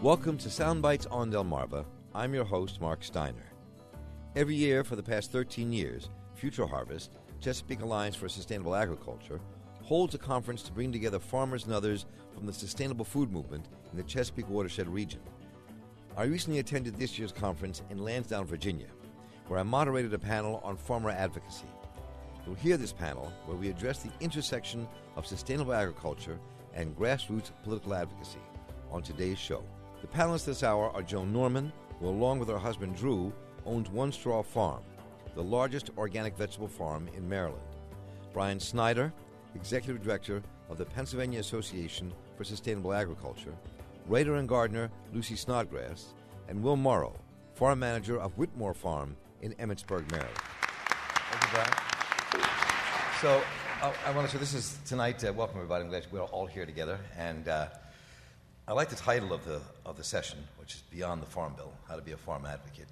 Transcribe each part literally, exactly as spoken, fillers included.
Welcome to Soundbites on Delmarva. I'm your host, Mark Steiner. Every year for the past thirteen years, Future Harvest, Chesapeake Alliance for Sustainable Agriculture, holds a conference to bring together farmers and others from the sustainable food movement in the Chesapeake watershed region. I recently attended this year's conference in Lansdowne, Virginia, where I moderated a panel on farmer advocacy. You'll hear this panel where we address the intersection of sustainable agriculture and grassroots political advocacy on today's show. The panelists this hour are Joan Norman, who along with her husband Drew owns One Straw Farm, the largest organic vegetable farm in Maryland. Brian Snyder, Executive Director of the Pennsylvania Association for Sustainable Agriculture, writer and gardener Lucy Snodgrass, and Will Morrow, Farm Manager of Whitmore Farm in Emmitsburg, Maryland. Thank you, Brian. So uh, I want to say this is tonight. Uh, welcome, everybody. I'm glad we're all here together. And uh, I like the title of the of the session, which is Beyond the Farm Bill: How to Be a Farm Advocate.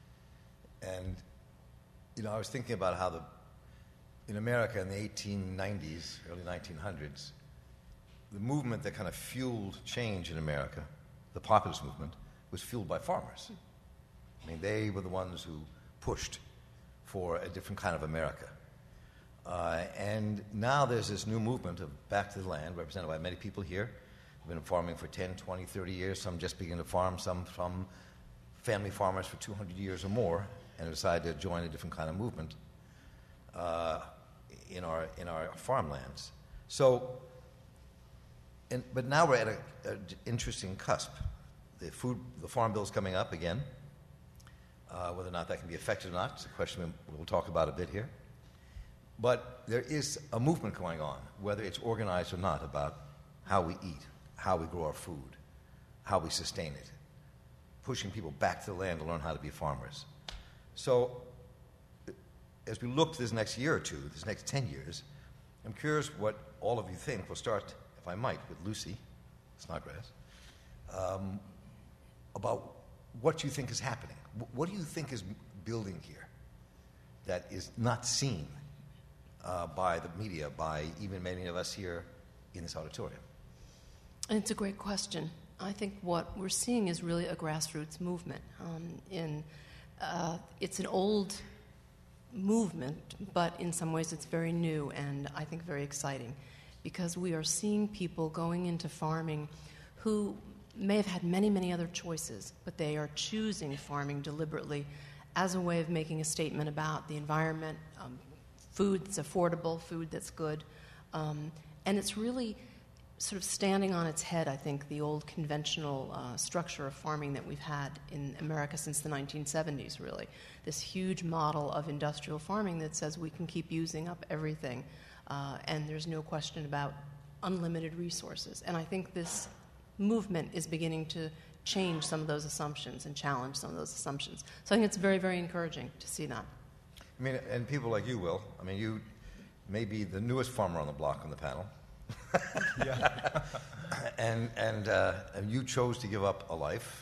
And you know, I was thinking about how the in America in the eighteen nineties, early nineteen hundreds, the movement that kind of fueled change in America, the populist movement, was fueled by farmers. I mean, they were the ones who pushed for a different kind of America. Uh, and now there's this new movement of Back to the Land, represented by many people here. We've been farming for ten, twenty, thirty years. Some just beginning to farm, some from family farmers for two hundred years or more, and decided to join a different kind of movement uh, in our in our farmlands. So, and, but now we're at an interesting cusp. The food, the farm bill's coming up again. Uh, whether or not that can be effective or not is a question we'll talk about a bit here. But there is a movement going on, whether it's organized or not, about how we eat, how we grow our food, how we sustain it, pushing people back to the land to learn how to be farmers. So as we look to this next year or two, this next ten years, I'm curious what all of you think. We'll start, if I might, with Lucy Snodgrass, um, about what you think is happening. What do you think is building here that is not seen uh, by the media, by even many of us here in this auditorium? It's a great question. I think what we're seeing is really a grassroots movement. Um, in uh, it's an old movement, but in some ways it's very new and I think very exciting, because we are seeing people going into farming who may have had many, many other choices, but they are choosing farming deliberately as a way of making a statement about the environment, um, food that's affordable, food that's good. Um, and it's really sort of standing on its head, I think, the old conventional uh, structure of farming that we've had in America since the nineteen seventies, really. This huge model of industrial farming that says we can keep using up everything, uh, and there's no question about unlimited resources. And I think this movement is beginning to change some of those assumptions and challenge some of those assumptions. So I think it's very, very encouraging to see that. I mean, and people like you, Will, I mean, you may be the newest farmer on the block on the panel. Yeah. and and, uh, and you chose to give up a life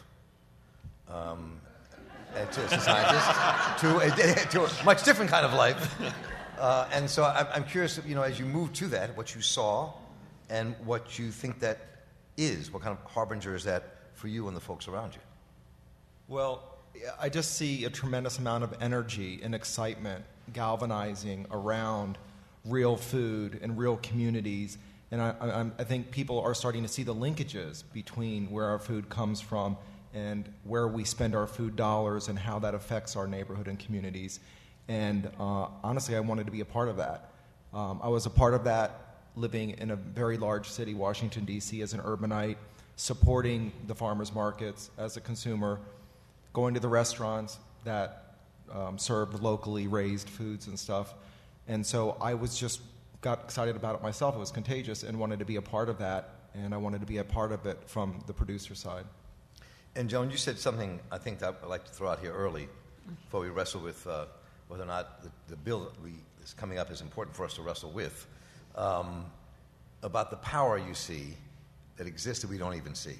um, to, as a scientist to a, to a much different kind of life. Uh, and so I'm, I'm curious, you know, as you move to that, what you saw and what you think that is, what kind of harbinger is that for you and the folks around you? Well, I just see a tremendous amount of energy and excitement galvanizing around real food and real communities. And I, I, I think people are starting to see the linkages between where our food comes from and where we spend our food dollars and how that affects our neighborhood and communities. And uh, honestly, I wanted to be a part of that. Um, I was a part of that living in a very large city, Washington, D C, as an urbanite, supporting the farmers markets as a consumer, going to the restaurants that um, served locally raised foods and stuff. And so I was just got excited about it myself. It was contagious and wanted to be a part of that, and I wanted to be a part of it from the producer side. And Joan, you said something I think that I'd like to throw out here early before we wrestle with uh, whether or not the, the bill that we, is coming up is important for us to wrestle with, um, about the power you see that exists that we don't even see.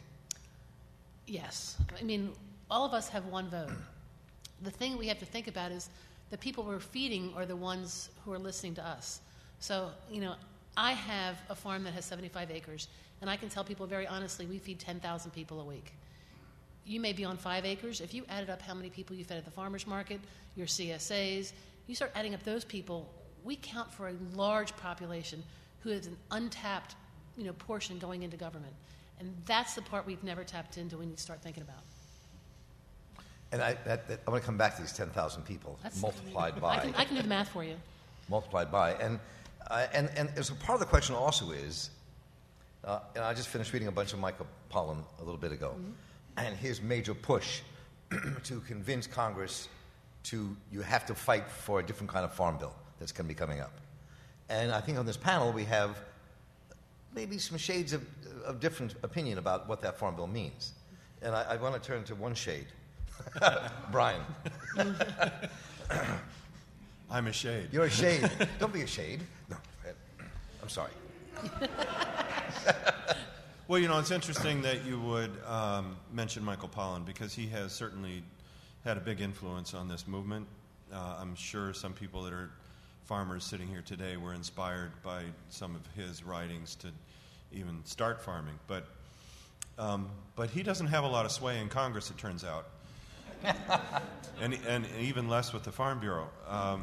Yes. I mean, all of us have one vote. The thing we have to think about is the people we're feeding are the ones who are listening to us. So, you know, I have a farm that has seventy-five acres, and I can tell people very honestly, we feed ten thousand people a week. you may be on five acres. If you added up how many people you fed at the farmers market, your C S As, you start adding up those people, we count for a large population who has an untapped, you know, portion going into government. And that's the part we've never tapped into we need to start thinking about. And I, that, that, I want to come back to these ten thousand people That's, multiplied by. I can, I can do the math for you. Multiplied by. And, uh, and, and so part of the question also is, uh, and I just finished reading a bunch of Michael Pollan a little bit ago, mm-hmm. and his major push to convince Congress to, you have to fight for a different kind of farm bill that's going to be coming up. And I think on this panel we have maybe some shades of, of different opinion about what that farm bill means. And I, I want to turn to one shade. Brian. I'm a shade. You're a shade. Don't be a shade. No, I'm sorry. Well, you know, it's interesting that you would um, mention Michael Pollan because he has certainly had a big influence on this movement. Uh, I'm sure some people that are farmers sitting here today were inspired by some of his writings to even start farming. But, um, but he doesn't have a lot of sway in Congress, it turns out. and, and even less with the Farm Bureau. Um,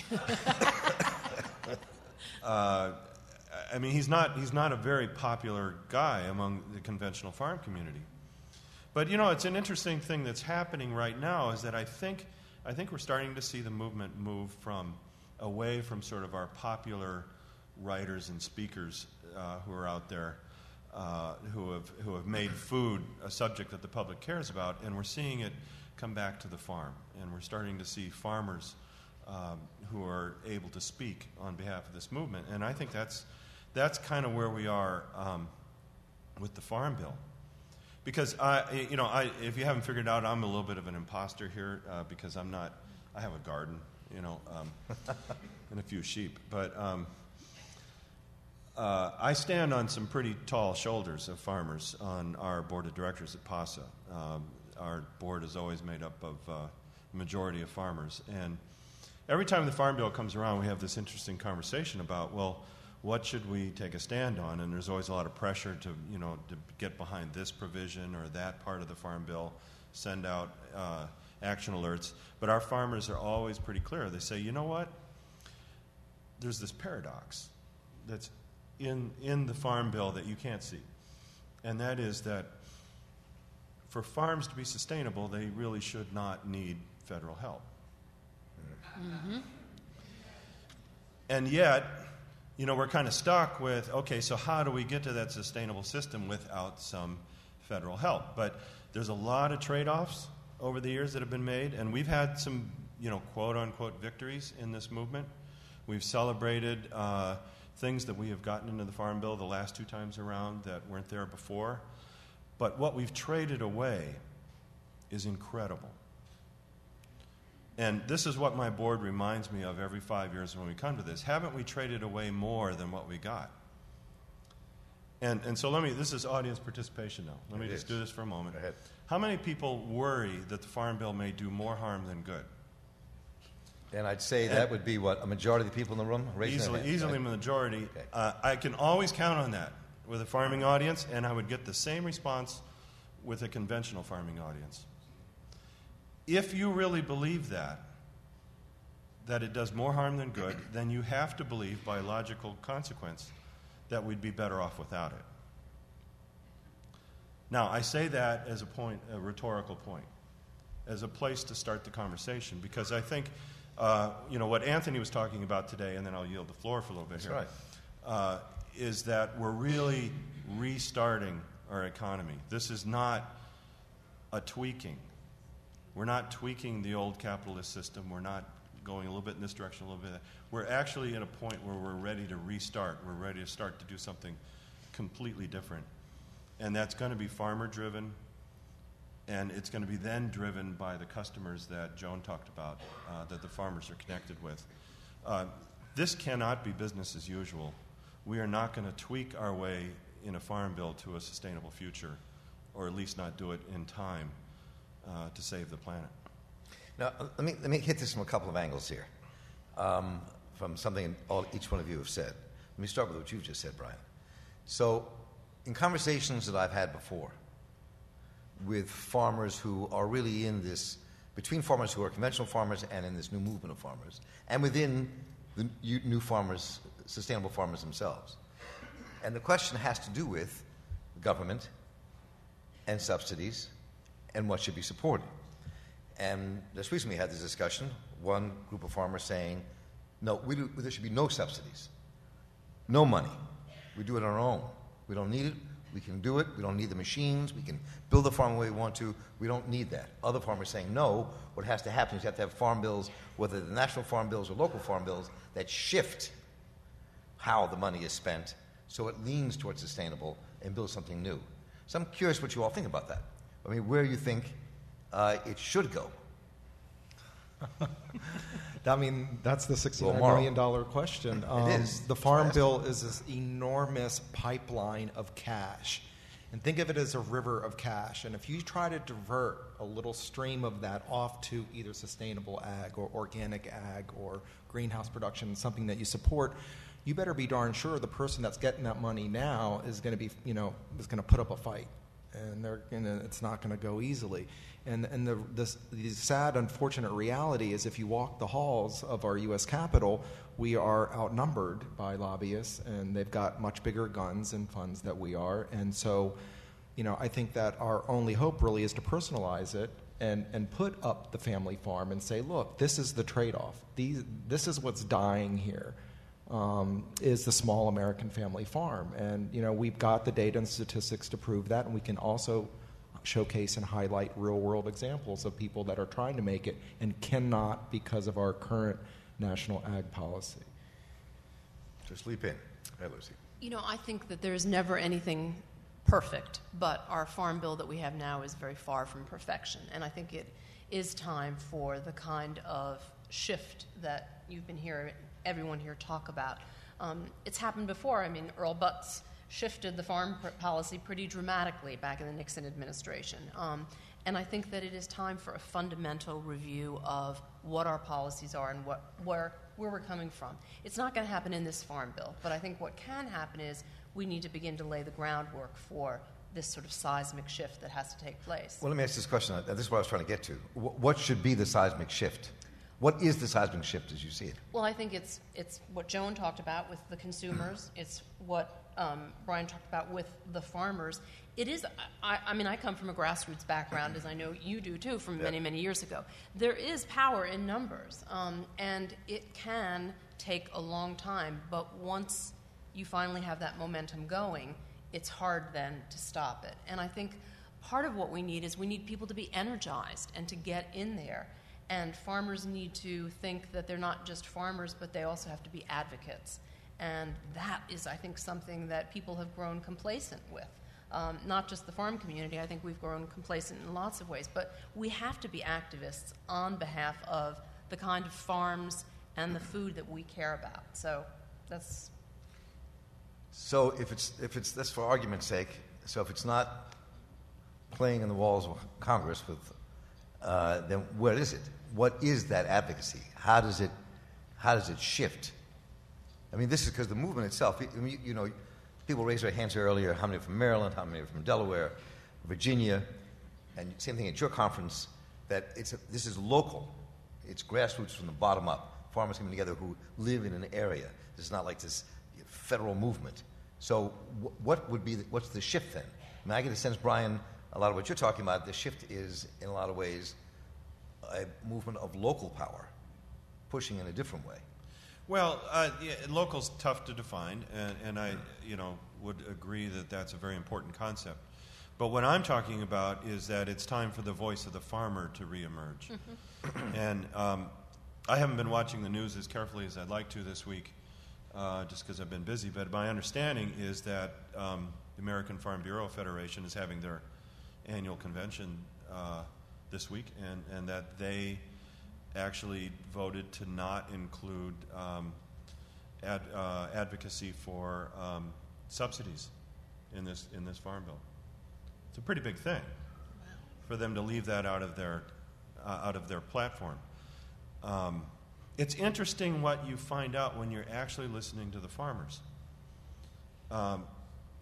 uh, I mean, he's not, he's not a very popular guy among the conventional farm community. But, you know, it's an interesting thing that's happening right now is that I think, I think we're starting to see the movement move from away from sort of our popular writers and speakers uh, who are out there uh, who have who have made food a subject that the public cares about, and we're seeing it come back to the farm, and we're starting to see farmers um, who are able to speak on behalf of this movement, and I think that's that's kind of where we are um, with the Farm Bill, because I, you know, I if you haven't figured out, I'm a little bit of an imposter here uh, because I'm not. I have a garden, you know, um, and a few sheep, but. Um, Uh, I stand on some pretty tall shoulders of farmers on our board of directors at PASA. Um, our board is always made up of uh, a majority of farmers. And every time the Farm Bill comes around, we have this interesting conversation about, well, what should we take a stand on? And there's always a lot of pressure to, you know, to get behind this provision or that part of the Farm Bill, send out uh, action alerts. But our farmers are always pretty clear. They say, you know what? There's this paradox that's in in the Farm Bill that you can't see. And that is that for farms to be sustainable, they really should not need federal help. Mm-hmm. And yet, you know, we're kind of stuck with, okay, so how do we get to that sustainable system without some federal help? But there's a lot of trade-offs over the years that have been made, and we've had some, you know, quote-unquote victories in this movement. We've celebrated uh, things that we have gotten into the Farm Bill the last two times around that weren't there before. But what we've traded away is incredible. And this is what my board reminds me of every five years when we come to this. Haven't we traded away more than what we got? And and so let me, this is audience participation now. Let me it just is. do this for a moment. Go ahead. How many people worry that the Farm Bill may do more harm than good? And I'd say that would be, what, a majority of the people in the room? Raising Easily, their hands, easily right? majority. Okay. Uh, I can always count on that with a farming audience, and I would get the same response with a conventional farming audience. If you really believe that, that it does more harm than good, then you have to believe by logical consequence that we'd be better off without it. Now, I say that as a point, a rhetorical point, as a place to start the conversation, because I think Uh, you know, what Anthony was talking about today, and then I'll yield the floor for a little bit That's here, right. uh, is that we're really restarting our economy. This is not a tweaking. We're not tweaking the old capitalist system. We're not going a little bit in this direction, a little bit that. We're actually at a point where we're ready to restart. We're ready to start to do something completely different. And that's going to be farmer-driven, and it's going to be then driven by the customers that Joan talked about, uh, that the farmers are connected with. Uh, this cannot be business as usual. We are not going to tweak our way in a farm bill to a sustainable future, or at least not do it in time uh, to save the planet. Now, let me, let me hit this from a couple of angles here, um, from something all, each one of you have said. Let me start with what you've just said, Brian. So, in conversations that I've had before, with farmers who are really in this, between farmers who are conventional farmers and in this new movement of farmers, and within the new farmers, sustainable farmers themselves. And the question has to do with government and subsidies and what should be supported. And just recently we had this discussion, one group of farmers saying, no, we do, there should be no subsidies, no money. We do it on our own. We don't need it. We can do it. We don't need the machines. We can build the farm the way we want to. We don't need that. Other farmers saying, no, what has to happen is you have to have farm bills, whether the national farm bills or local farm bills, that shift how the money is spent so it leans towards sustainable and builds something new. So I'm curious what you all think about that. I mean, where you think uh, it should go. I mean, that's the sixty-nine Well, million dollars question. Um, it is. The Farm Bill is this enormous pipeline of cash. And think of it as a river of cash. And if you try to divert a little stream of that off to either sustainable ag or organic ag or greenhouse production, something that you support, you better be darn sure the person that's getting that money now is going to be, you know, is going to put up a fight. And they're gonna, it's not going to go easily. And, and the, this, the sad, unfortunate reality is if you walk the halls of our U S Capitol, we are outnumbered by lobbyists, and they've got much bigger guns and funds than we are. And so, you know, I think that our only hope really is to personalize it and, and put up the family farm and say, look, this is the trade-off. These, this is what's dying here. Um, is the small American family farm. And, you know, we've got the data and statistics to prove that, and we can also showcase and highlight real-world examples of people that are trying to make it and cannot because of our current national ag policy. Just leap in. Hey, Lucy. You know, I think that there's never anything perfect, but our farm bill that we have now is very far from perfection. And I think it is time for the kind of shift that you've been hearing everyone here talk about. Um, it's happened before. I mean, Earl Butz shifted the farm pr- policy pretty dramatically back in the Nixon administration. Um, and I think that it is time for a fundamental review of what our policies are and what, where, where we're coming from. It's not going to happen in this farm bill, but I think what can happen is we need to begin to lay the groundwork for this sort of seismic shift that has to take place. Well, let me ask this question. This is what I was trying to get to. What should be the seismic shift? What is the seismic shift as you see it? Well, I think it's it's what Joan talked about with the consumers. It's what um, Brian talked about with the farmers. It is, I, I mean, I come from a grassroots background, as I know you do too, from many, many years ago. There is power in numbers, um, and it can take a long time, but once you finally have that momentum going, it's hard then to stop it. And I think part of what we need is we need people to be energized and to get in there. And farmers need to think that they're not just farmers, but they also have to be advocates. And that is, I think, something that people have grown complacent with. Um, not just the farm community. I think we've grown complacent in lots of ways. But we have to be activists on behalf of the kind of farms and the food that we care about. So that's... So if it's, if it's this for argument's sake, so if it's not playing in the walls of Congress with, uh, then what is it? What is that advocacy? How does it, how does it shift? I mean, this is because the movement itself, I mean, you know, people raised their hands here earlier, how many are from Maryland, how many are from Delaware, Virginia, and same thing at your conference, that it's a, this is local. It's grassroots from the bottom up. Farmers coming together who live in an area. This is not like this federal movement. So w- what would be, the, what's the shift then? I mean, I get a sense, Brian, a lot of what you're talking about, the shift is, in a lot of ways, a movement of local power, pushing in a different way. Well, uh, yeah, local's tough to define, and, and I, you know, would agree that that's a very important concept. But what I'm talking about is that it's time for the voice of the farmer to reemerge. Mm-hmm. And um, I haven't been watching the news as carefully as I'd like to this week, uh, just because I've been busy. But my understanding is that um, the American Farm Bureau Federation is having their annual convention uh, this week, and, and that they actually voted to not include um, ad, uh, advocacy for um, subsidies in this in this farm bill. It's a pretty big thing for them to leave that out of their uh, out of their platform. Um, it's interesting what you find out when you're actually listening to the farmers. Um,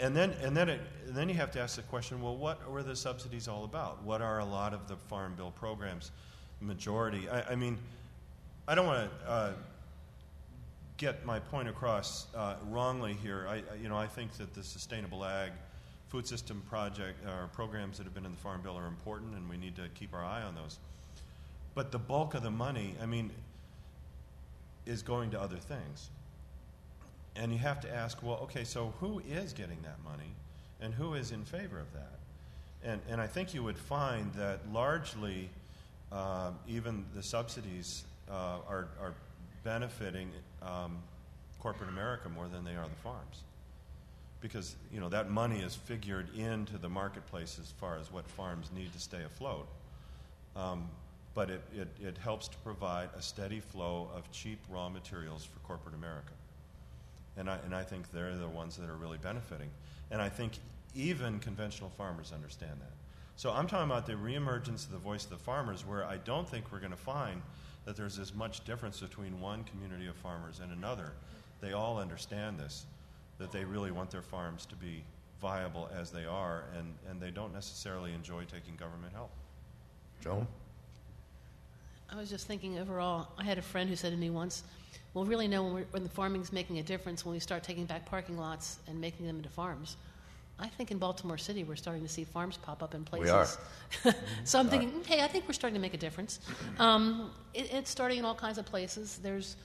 and then and then it, and then you have to ask the question: well, what were the subsidies all about? What are a lot of the Farm Bill programs? Majority. I, I mean, I don't want to uh, get my point across uh, wrongly here. I, I, you know, I think that the sustainable ag food system project or programs that have been in the Farm Bill are important, and we need to keep our eye on those. But the bulk of the money, I mean, is going to other things. And you have to ask, well, okay, so who is getting that money, and who is in favor of that? And and I think you would find that largely, uh, even the subsidies uh, are are benefiting um, corporate America more than they are the farms, because you know that money is figured into the marketplace as far as what farms need to stay afloat. Um, but it, it, it helps to provide a steady flow of cheap raw materials for corporate America. And I, and I think they're the ones that are really benefiting. And I think even conventional farmers understand that. So I'm talking about the reemergence of the voice of the farmers, where I don't think we're going to find that there's as much difference between one community of farmers and another. They all understand this, that they really want their farms to be viable as they are, and, and they don't necessarily enjoy taking government help. Joan? I was just thinking overall, I had a friend who said to me once, we'll really know when, we're, when the farming's making a difference when we start taking back parking lots and making them into farms. I think in Baltimore City we're starting to see farms pop up in places. We are. So I'm thinking, hey, I think we're starting to make a difference. Um, it, it's starting in all kinds of places. There's,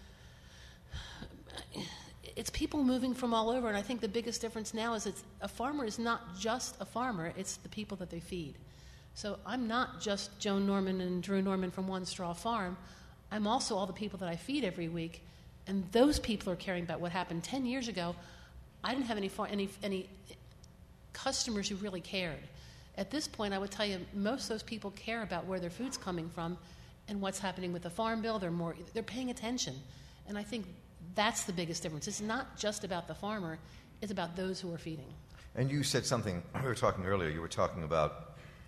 it's people moving from all over, and I think the biggest difference now is it's a farmer is not just a farmer, it's the people that they feed. So I'm not just Joan Norman and Drew Norman from One Straw Farm. I'm also all the people that I feed every week, and those people are caring about what happened ten years ago. I didn't have any far, any any customers who really cared. At this point, I would tell you most of those people care about where their food's coming from and what's happening with the Farm Bill. They're more they're paying attention, and I think that's the biggest difference. It's not just about the farmer; it's about those who are feeding. And you said something, we were talking earlier, you were talking about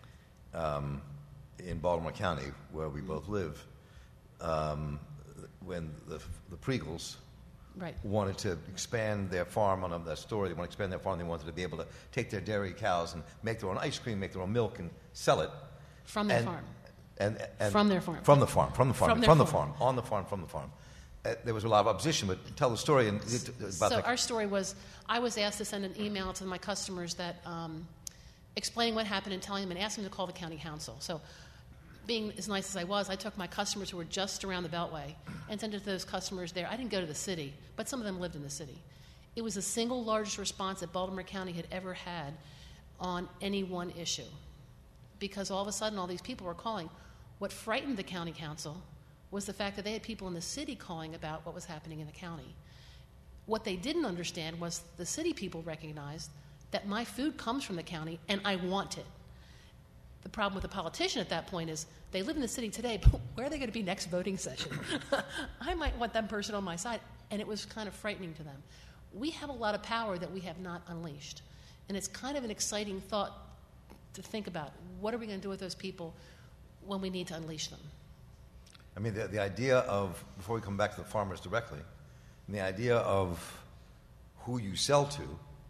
um, in Baltimore County, where we both live, um, when the, the Pregels Right. wanted to expand their farm on that story. They wanted to expand their farm. They wanted to be able to take their dairy cows and make their own ice cream, make their own milk, and sell it. From their and, farm. And, and From their farm. From the farm. From the farm. From From, their the farm. farm. On the farm. From the farm. Uh, there was a lot of opposition, but tell the story and about So the, our story was, I was asked to send an email to my customers that um, explaining what happened and telling them and asking them to call the county council. So being as nice as I was, I took my customers who were just around the Beltway and sent it to those customers there. I didn't go to the city, but some of them lived in the city. It was the single largest response that Baltimore County had ever had on any one issue, because all of a sudden all these people were calling. What frightened the county council was the fact that they had people in the city calling about what was happening in the county. What they didn't understand was the city people recognized that my food comes from the county and I want it. The problem with the politician at that point is they live in the city today, but where are they going to be next voting session? I might want that person on my side, and it was kind of frightening to them. We have a lot of power that we have not unleashed, and it's kind of an exciting thought to think about. What are we going to do with those people when we need to unleash them? I mean, the, the idea of, before we come back to the farmers directly, the idea of who you sell to,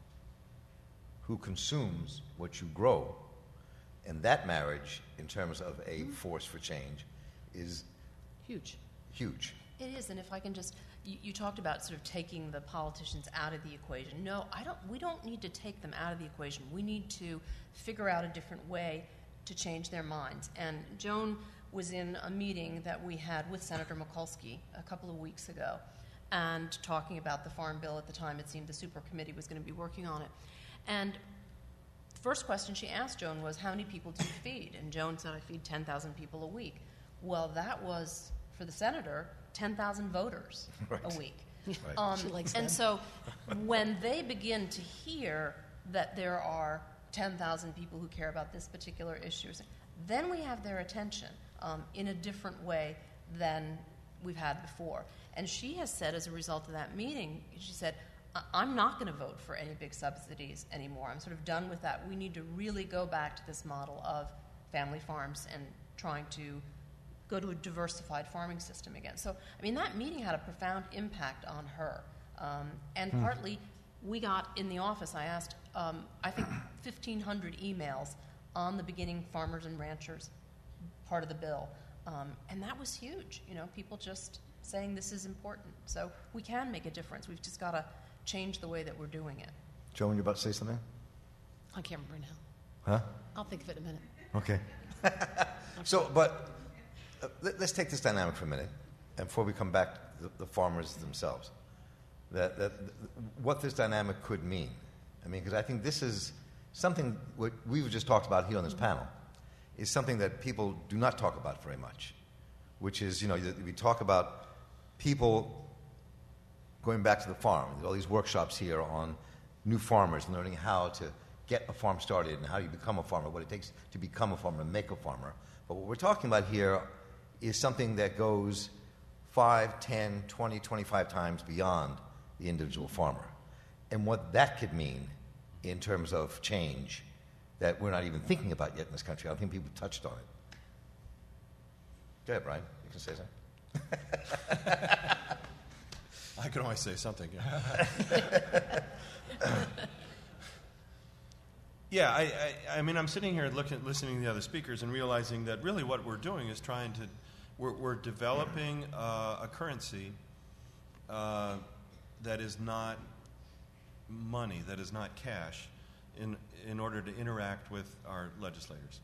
who consumes what you grow, and that marriage, in terms of a force for change, is Huge. huge. It is, and if I can just, you, you talked about sort of taking the politicians out of the equation. No, I don't. We don't need to take them out of the equation. We need to figure out a different way to change their minds. And Joan was in a meeting that we had with Senator Mikulski a couple of weeks ago, and talking about the Farm Bill. At the time, it seemed the super committee was going to be working on it, and first question she asked Joan was, how many people do you feed? And Joan said, I feed ten thousand people a week. Well, that was, for the senator, ten thousand voters Right. a week. Right. Um, She likes and them. so when they begin to hear that there are ten thousand people who care about this particular issue, then we have their attention um, in a different way than we've had before. And she has said, as a result of that meeting, she said, I'm not going to vote for any big subsidies anymore. I'm sort of done with that. We need to really go back to this model of family farms and trying to go to a diversified farming system again. So, I mean, that meeting had a profound impact on her. Um, and Hmm. partly we got in the office, I asked, um, I think, fifteen hundred emails on the beginning farmers and ranchers part of the bill. Um, and that was huge, you know, people just saying this is important. So we can make a difference. We've just got to change the way that we're doing it. Joan, you're about to say something? I can't remember now. Huh? I'll think of it in a minute. Okay. So, but uh, let, let's take this dynamic for a minute, and before we come back to the, the farmers themselves, that, that what this dynamic could mean. I mean, because I think this is something what we've just talked about here on this mm-hmm. panel, is something that people do not talk about very much, which is, you know, we talk about people going back to the farm. There's all these workshops here on new farmers, learning how to get a farm started and how you become a farmer, what it takes to become a farmer and make a farmer. But what we're talking about here is something that goes five, ten, twenty, twenty-five times beyond the individual farmer. And what that could mean in terms of change that we're not even thinking about yet in this country. I don't think people touched on it. Go ahead, Brian. You can say something. I can always say something. Yeah, I, I, I mean, I'm sitting here looking, listening to the other speakers and realizing that really what we're doing is trying to, we're, we're developing uh, a currency uh, that is not money, that is not cash, in in order to interact with our legislators,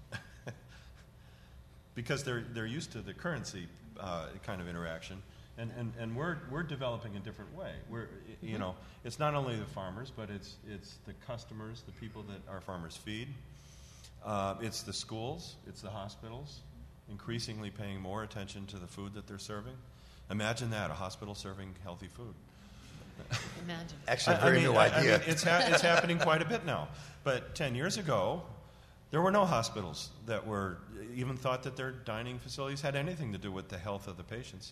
because they're they're used to the currency uh, kind of interaction. And, and, and we're we're developing a different way. We're you know it's not only the farmers, but it's it's the customers, the people that our farmers feed. Uh, it's the schools, it's the hospitals, increasingly paying more attention to the food that they're serving. Imagine that, a hospital serving healthy food. Imagine. Actually, a very I mean, new I, idea. I mean, it's ha- it's happening quite a bit now. But ten years ago, there were no hospitals that were even thought that their dining facilities had anything to do with the health of the patients.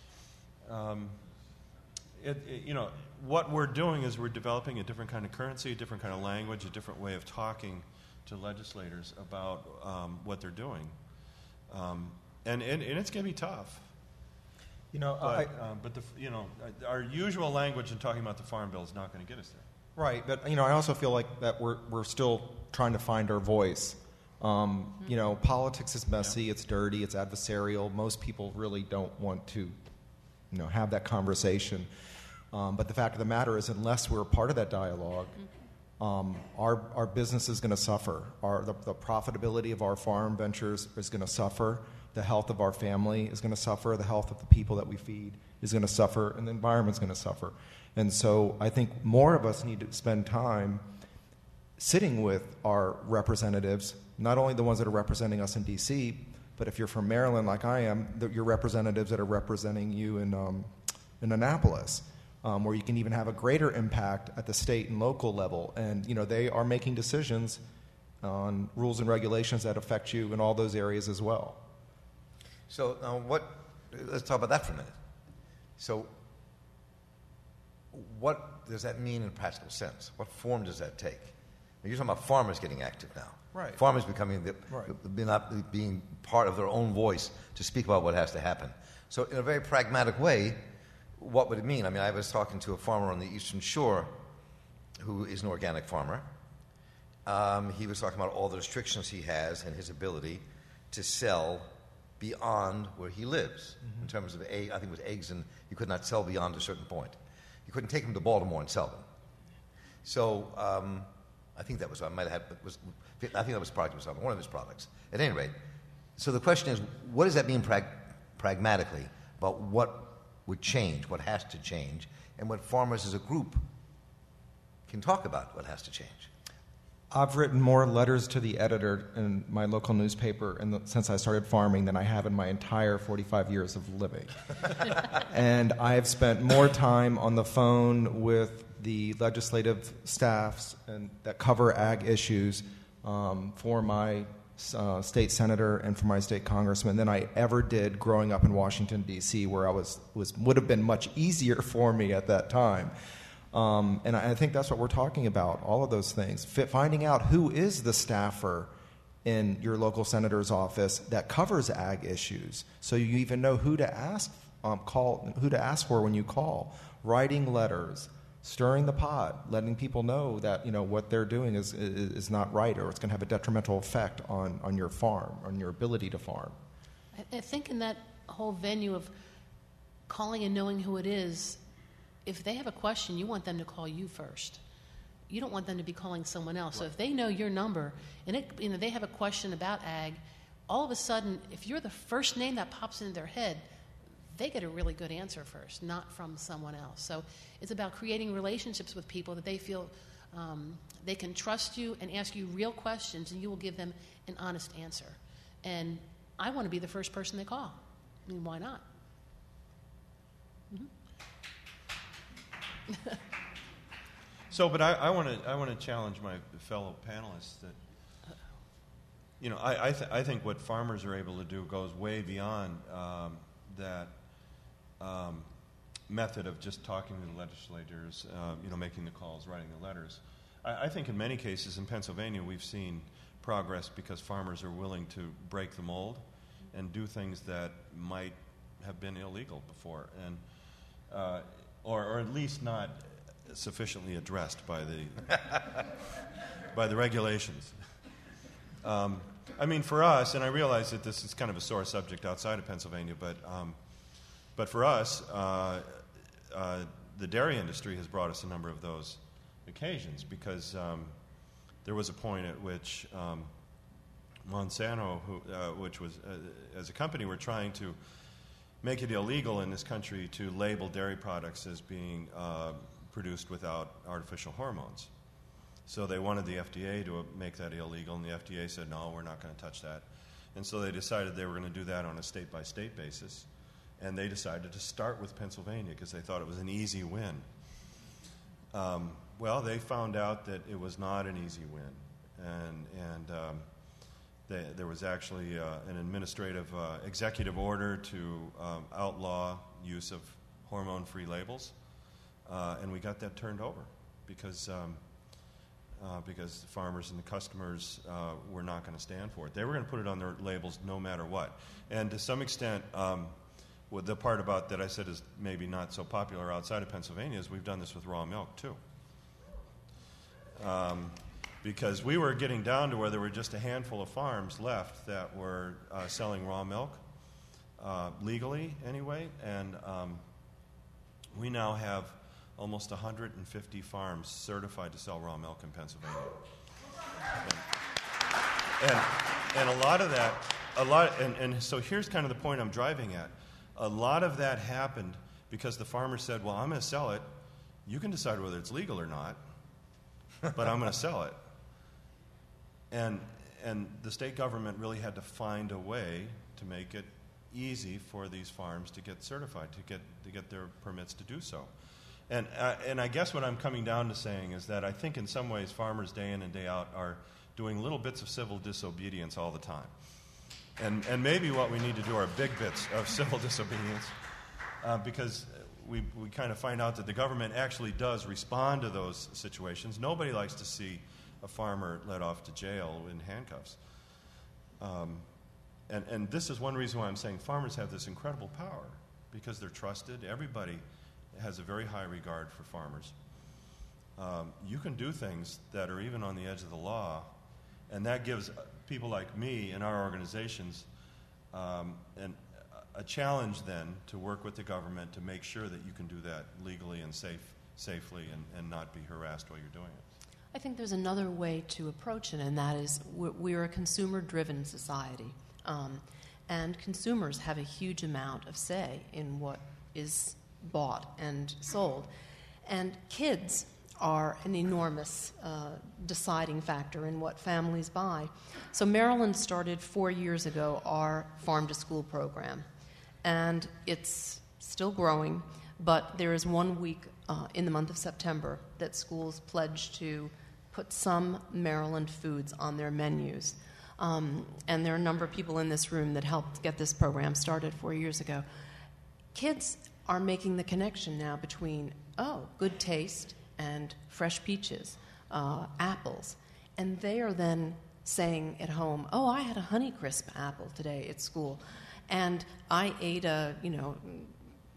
Um, it, it, you know, what we're doing is we're developing a different kind of currency, a different kind of language, a different way of talking to legislators about um, what they're doing. Um, and, and, and it's going to be tough. You know, But, I, um, but the, you know, our usual language in talking about the Farm Bill is not going to get us there. right, but you know, I also feel like that we're we're still trying to find our voice. Um, you know, politics is messy, yeah. It's dirty, it's adversarial. Most people really don't want to, you know, have that conversation. Um, but the fact of the matter is, unless we're a part of that dialogue, um, our our business is going to suffer. Our the, the profitability of our farm ventures is going to suffer. The health of our family is going to suffer. The health of the people that we feed is going to suffer, and the environment's going to suffer. And so, I think more of us need to spend time sitting with our representatives, not only the ones that are representing us in D C, but if you're from Maryland, like I am, the, your representatives that are representing you in um, in Annapolis, um, where you can even have a greater impact at the state and local level. And you know, they are making decisions on rules and regulations that affect you in all those areas as well. So now what, let's talk about that for a minute. So what does that mean in a practical sense? What form does that take? You're talking about farmers getting active now. Right. Farmers becoming the, right. the, not being part of their own voice to speak about what has to happen. So in a very pragmatic way, what would it mean? I mean, I was talking to a farmer on the Eastern Shore who is an organic farmer. Um, he was talking about all the restrictions he has and his ability to sell beyond where he lives. Mm-hmm. In terms of egg, I think it was eggs, and you could not sell beyond a certain point. You couldn't take them to Baltimore and sell them. So um, I think that was I might have had was I think that was product was one of his products. At any rate, so the question is, what does that mean prag- pragmatically about what would change, what has to change, and what farmers as a group can talk about what has to change? I've written more letters to the editor in my local newspaper in the, since I started farming than I have in my entire forty-five years of living. And I have spent more time on the phone with the legislative staffs and that cover ag issues um, for my uh, state senator and for my state congressman than I ever did growing up in Washington, D C, where I was, was would have been much easier for me at that time. Um, and I, I think that's what we're talking about, all of those things. F- finding out who is the staffer in your local senator's office that covers ag issues, so you even know who to ask, um, call, who to ask for when you call. Writing letters, stirring the pot, letting people know that, you know, what they're doing is, is, is not right, or it's going to have a detrimental effect on, on your farm, on your ability to farm. I, I think in that whole venue of calling and knowing who it is, if they have a question, you want them to call you first. You don't want them to be calling someone else. Right. So if they know your number and it, you know, they have a question about ag, all of a sudden, if you're the first name that pops into their head, they get a really good answer first, not from someone else. So it's about creating relationships with people that they feel um, they can trust you and ask you real questions, and you will give them an honest answer. And I want to be the first person they call. I mean, why not? Mm-hmm. So, but I, I want to I want to challenge my fellow panelists that, you know, I I, th- I think what farmers are able to do goes way beyond um, that um, method of just talking to the legislators, uh, you know, making the calls, writing the letters. I, I think in many cases in Pennsylvania we've seen progress because farmers are willing to break the mold and do things that might have been illegal before, and uh, or, or at least not sufficiently addressed by the by the regulations. Um, I mean, for us, and I realize that this is kind of a sore subject outside of Pennsylvania, but um, but for us, uh, uh, the dairy industry has brought us a number of those occasions because um, there was a point at which um, Monsanto, who, uh, which was uh, as a company, were trying to make it illegal in this country to label dairy products as being uh, produced without artificial hormones. So they wanted the F D A to make that illegal, and the F D A said, no, we're not going to touch that. And so they decided they were going to do that on a state-by-state basis, and they decided to start with Pennsylvania because they thought it was an easy win. Um, well, they found out that it was not an easy win, and, and um, they, there was actually uh, an administrative uh, executive order to um, outlaw use of hormone-free labels. Uh, and we got that turned over because um, uh, because the farmers and the customers uh, were not going to stand for it. They were going to put it on their labels no matter what. And to some extent, um, with the part about that I said is maybe not so popular outside of Pennsylvania is we've done this with raw milk too. Um, because we were getting down to where there were just a handful of farms left that were uh, selling raw milk uh, legally anyway, and um, we now have almost one hundred fifty farms certified to sell raw milk in Pennsylvania. And, and, and a lot of that, a lot, and, and so here's kind of the point I'm driving at. A lot of that happened because the farmer said, well, I'm going to sell it. You can decide whether it's legal or not, but I'm going to sell it. And, and the state government really had to find a way to make it easy for these farms to get certified, to get, to get their permits to do so. And, uh, and I guess what I'm coming down to saying is that I think in some ways farmers day in and day out are doing little bits of civil disobedience all the time. And, and maybe what we need to do are big bits of civil disobedience uh, because we, we kind of find out that the government actually does respond to those situations. Nobody likes to see a farmer led off to jail in handcuffs. Um, and, and this is one reason why I'm saying farmers have this incredible power because they're trusted. Everybody has a very high regard for farmers. Um, you can do things that are even on the edge of the law, and that gives people like me and our organizations um, an, a challenge then to work with the government to make sure that you can do that legally and safe, safely and, and not be harassed while you're doing it. I think there's another way to approach it, and that is we're, we're a consumer-driven society, um, and consumers have a huge amount of say in what is bought and sold. And kids are an enormous uh, deciding factor in what families buy. So Maryland started four years ago our Farm to School program, and it's still growing, but there is one week uh, in the month of September that schools pledge to put some Maryland foods on their menus. Um, and there are a number of people in this room that helped get this program started four years ago. Kids are making the connection now between, oh, good taste and fresh peaches, uh, apples. And they are then saying at home, oh, I had a Honeycrisp apple today at school. And I ate a, you know,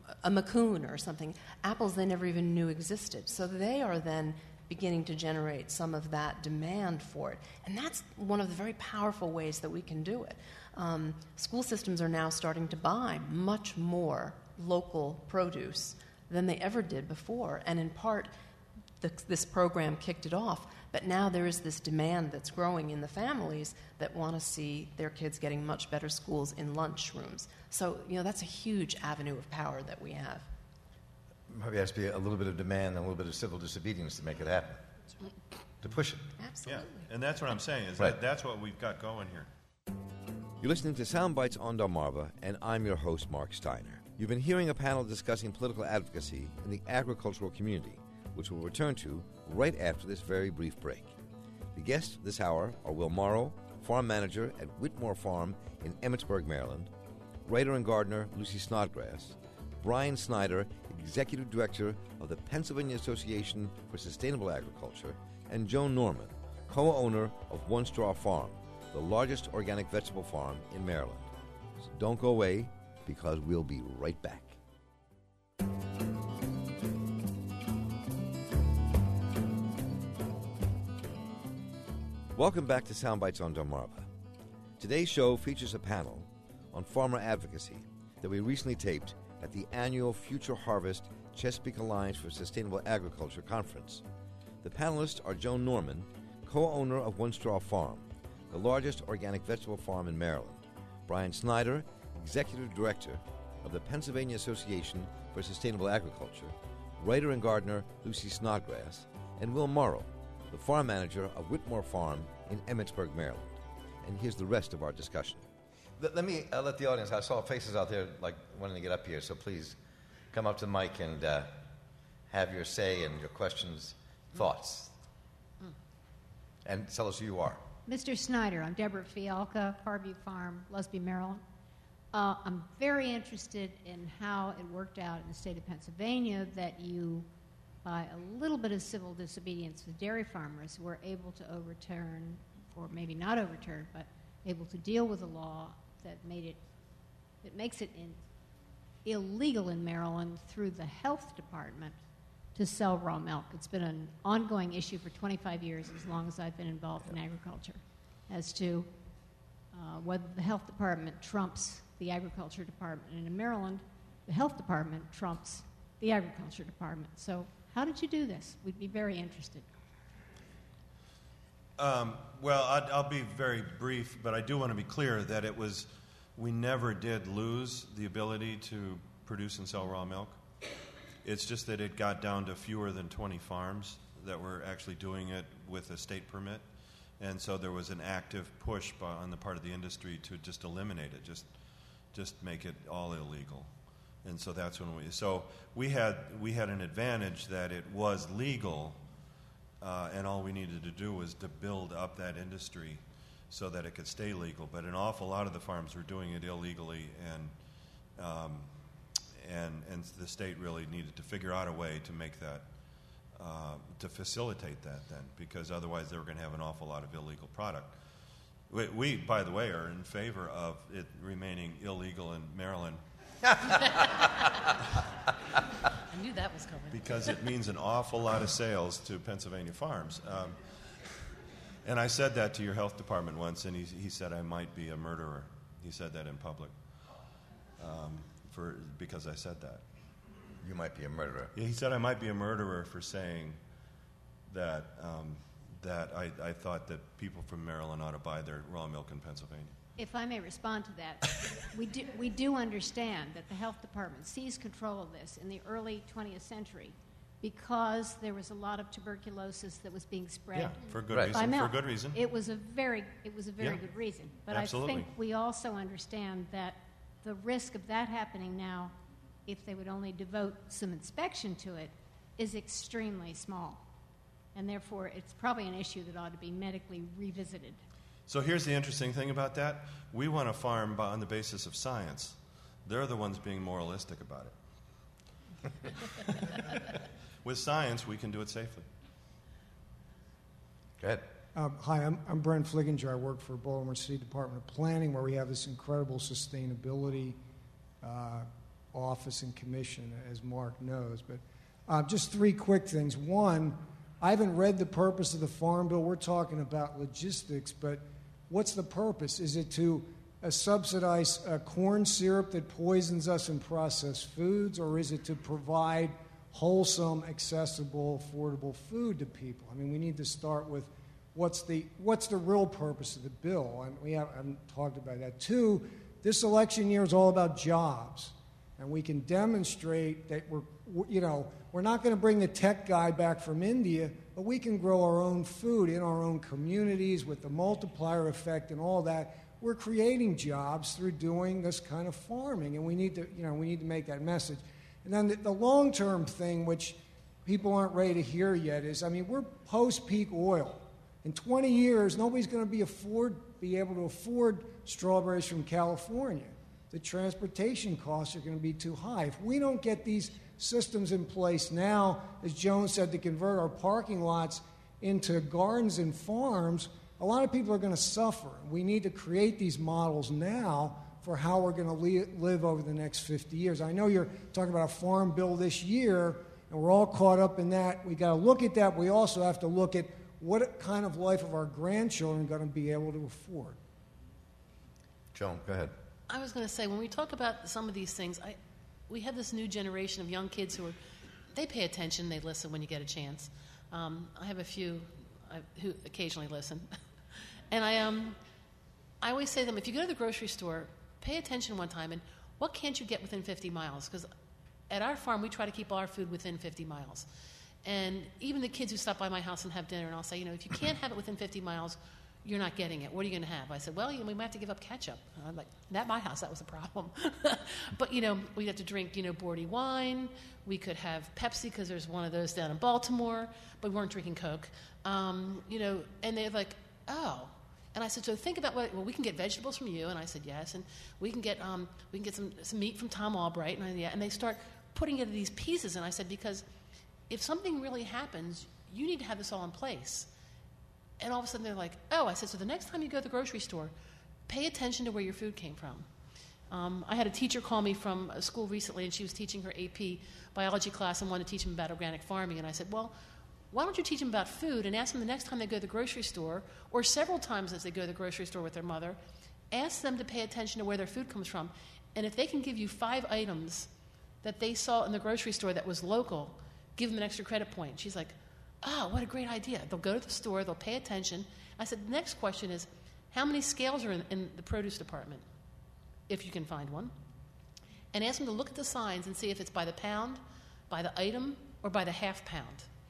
a Macoun or something, apples they never even knew existed. So they are then beginning to generate some of that demand for it. And that's one of the very powerful ways that we can do it. Um, school systems are now starting to buy much more local produce than they ever did before. And in part, the, this program kicked it off. But now there is this demand that's growing in the families that want to see their kids getting much better schools in lunchrooms. So, you know, that's a huge avenue of power that we have. Maybe there has to be a little bit of demand and a little bit of civil disobedience to make it happen, to push it. Absolutely. Yeah, and that's what I'm saying, is Right. that that's what we've got going here. You're listening to Soundbites on Delmarva, and I'm your host, Mark Steiner. You've been hearing a panel discussing political advocacy in the agricultural community, which we'll return to right after this very brief break. The guests this hour are Will Morrow, farm manager at Whitmore Farm in Emmitsburg, Maryland, writer and gardener Lucy Snodgrass, Brian Snyder, executive director of the Pennsylvania Association for Sustainable Agriculture, and Joan Norman, co-owner of One Straw Farm, the largest organic vegetable farm in Maryland. So don't go away, because we'll be right back. Welcome back to Soundbites on Delmarva. Today's show features a panel on farmer advocacy that we recently taped at the annual Future Harvest Chesapeake Alliance for Sustainable Agriculture Conference. The panelists are Joan Norman, co-owner of One Straw Farm, the largest organic vegetable farm in Maryland, Brian Snyder, executive director of the Pennsylvania Association for Sustainable Agriculture, writer and gardener Lucy Snodgrass, and Will Morrow, the farm manager of Whitmore Farm in Emmitsburg, Maryland. And here's the rest of our discussion. Let, let me uh, let the audience, I saw faces out there like wanting to get up here, so please come up to the mic and uh, have your say and your questions, thoughts. Mm. And tell us who you are. Mister Snyder, I'm Deborah Fialka, Parview Farm, Lusby, Maryland. Uh, I'm very interested in how it worked out in the state of Pennsylvania that you, by a little bit of civil disobedience with dairy farmers, were able to overturn, or maybe not overturn, but able to deal with a law that made it, that makes it in, illegal in Maryland through the health department to sell raw milk. It's been an ongoing issue for twenty-five years, as long as I've been involved in agriculture, as to uh, whether the health department trumps the agriculture department. And in Maryland, the health department trumps the agriculture department. So how did you do this? We'd be very interested. Um, well, I'd, I'll be very brief, but I do want to be clear that it was, we never did lose the ability to produce and sell raw milk. It's just that it got down to fewer than twenty farms that were actually doing it with a state permit. And so there was an active push by, on the part of the industry to just eliminate it, just just make it all illegal. And so that's when we, so we had, we had an advantage that it was legal, uh, and all we needed to do was to build up that industry so that it could stay legal. But an awful lot of the farms were doing it illegally, and um, and and the state really needed to figure out a way to make that, uh, to facilitate that then, because otherwise they were going to have an awful lot of illegal product. We, we, by the way, are in favor of it remaining illegal in Maryland. I knew that was coming. Because it means an awful lot of sales to Pennsylvania farms. Um, and I said that to your health department once, and he, he said I might be a murderer. He said that in public um, for because I said that. You might be a murderer. Yeah, he said I might be a murderer for saying that um, that I, I thought that people from Maryland ought to buy their raw milk in Pennsylvania. If I may respond to that, we do, we do understand that the health department seized control of this in the early twentieth century because there was a lot of tuberculosis that was being spread Yeah, for good Right. by reason. milk. For good reason. It was a very, it was a very Yeah, good reason. But absolutely. I think we also understand that the risk of that happening now, if they would only devote some inspection to it, is extremely small. And therefore, it's probably an issue that ought to be medically revisited. So here's the interesting thing about that. We want to farm by, on the basis of science. They're the ones being moralistic about it. With science, we can do it safely. Go ahead. Um, hi, I'm, I'm Brent Flickinger. I work for Baltimore City Department of Planning, where we have this incredible sustainability uh, office and commission, as Mark knows. But uh, just three quick things. One, I haven't read the purpose of the Farm Bill. We're talking about logistics, but what's the purpose? Is it to uh, subsidize uh, corn syrup that poisons us in processed foods, or is it to provide wholesome, accessible, affordable food to people? I mean, we need to start with what's the what's the real purpose of the bill, and we haven't talked about that. Two, this election year is all about jobs, and we can demonstrate that we're, you know, we're not going to bring the tech guy back from India, but we can grow our own food in our own communities with the multiplier effect and all that. We're creating jobs through doing this kind of farming, and we need to, you know, we need to make that message. And then the, the long-term thing, which people aren't ready to hear yet, is, I mean, we're post-peak oil. In twenty years, nobody's going to be afford be able to afford strawberries from California. The transportation costs are going to be too high. If we don't get these systems in place now, as Joan said, to convert our parking lots into gardens and farms, a lot of people are going to suffer. We need to create these models now for how we're going to li- live over the next fifty years. I know you're talking about a farm bill this year, and we're all caught up in that. We got to look at that. We also have to look at what kind of life of our grandchildren are going to be able to afford. Joan, go ahead. I was going to say, when we talk about some of these things, I, we have this new generation of young kids who are, they pay attention, they listen when you get a chance. Um, I have a few I, who occasionally listen. and I, um, I always say to them, if you go to the grocery store, pay attention one time, and what can't you get within fifty miles? Because at our farm, we try to keep all our food within fifty miles. And even the kids who stop by my house and have dinner, and I'll say, you know, if you can't have it within fifty miles, you're not getting it. What are you going to have? I said, well, you know, we might have to give up ketchup. And I'm like, not my house. That was a problem. But, you know, we'd have to drink, you know, Bordy wine. We could have Pepsi because there's one of those down in Baltimore. But we weren't drinking Coke. Um, you know, and they're like, oh. And I said, so think about what, well, we can get vegetables from you. And I said, yes. And we can get um, we can get some, some meat from Tom Albright. And, I, yeah. and they start putting it in these pieces. And I said, because if something really happens, you need to have this all in place. And all of a sudden they're like, oh, I said, so the next time you go to the grocery store, pay attention to where your food came from. Um, I had a teacher call me from a school recently, and she was teaching her A P biology class and wanted to teach them about organic farming. And I said, well, why don't you teach them about food and ask them the next time they go to the grocery store, or several times as they go to the grocery store with their mother, ask them to pay attention to where their food comes from. And if they can give you five items that they saw in the grocery store that was local, give them an extra credit point. She's like, oh, what a great idea. They'll go to the store, they'll pay attention. I said, the next question is, how many scales are in, in the produce department, if you can find one? And ask them to look at the signs and see if it's by the pound, by the item, or by the half pound.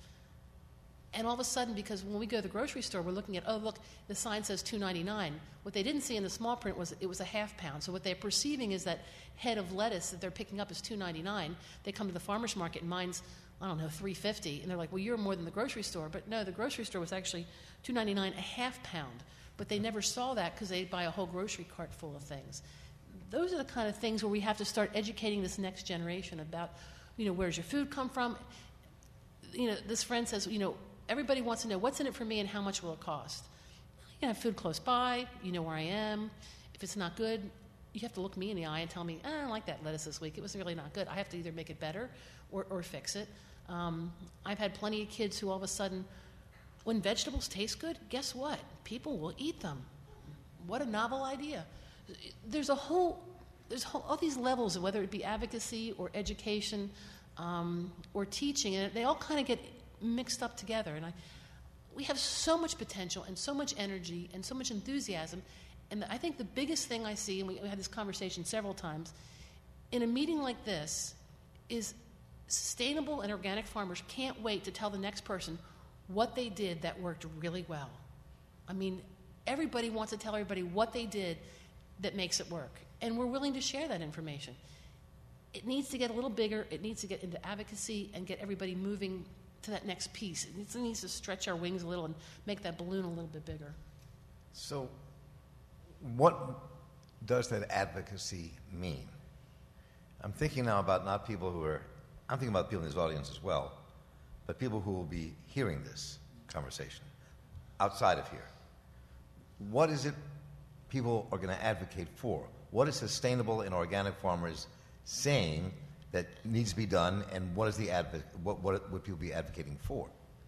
And all of a sudden, because when we go to the grocery store, we're looking at, oh, look, the sign says two ninety-nine. What they didn't see in the small print was it was a half pound. So what they're perceiving is that head of lettuce that they're picking up is two ninety-nine. They come to the farmer's market and mine's, I don't know, three fifty. And they're like, well, you're more than the grocery store. But no, the grocery store was actually two ninety-nine, a half pound. But they never saw that because they buy a whole grocery cart full of things. Those are the kind of things where we have to start educating this next generation about, you know, where's your food come from? You know, this friend says, you know, everybody wants to know what's in it for me and how much will it cost. You can have food close by. You know where I am. If it's not good, you have to look me in the eye and tell me, eh, I don't like that lettuce this week. It was really not good. I have to either make it better or, or fix it. Um, I've had plenty of kids who all of a sudden, when vegetables taste good, guess what? People will eat them. What a novel idea. There's a whole, there's whole, all these levels of whether it be advocacy or education um, or teaching, and they all kind of get mixed up together. And I, we have so much potential and so much energy and so much enthusiasm. And I think the biggest thing I see, and we, we had this conversation several times, in a meeting like this is sustainable and organic farmers can't wait to tell the next person what they did that worked really well. I mean, everybody wants to tell everybody what they did that makes it work. And we're willing to share that information. It needs to get a little bigger. It needs to get into advocacy and get everybody moving to that next piece. It needs, it needs to stretch our wings a little and make that balloon a little bit bigger. So what does that advocacy mean? I'm thinking now about not people who are, I'm thinking about people in this audience as well, but people who will be hearing this conversation outside of here. What is it people are going to advocate for? What is sustainable and organic farmers saying that needs to be done, and what is the advo- what, what would people be advocating for?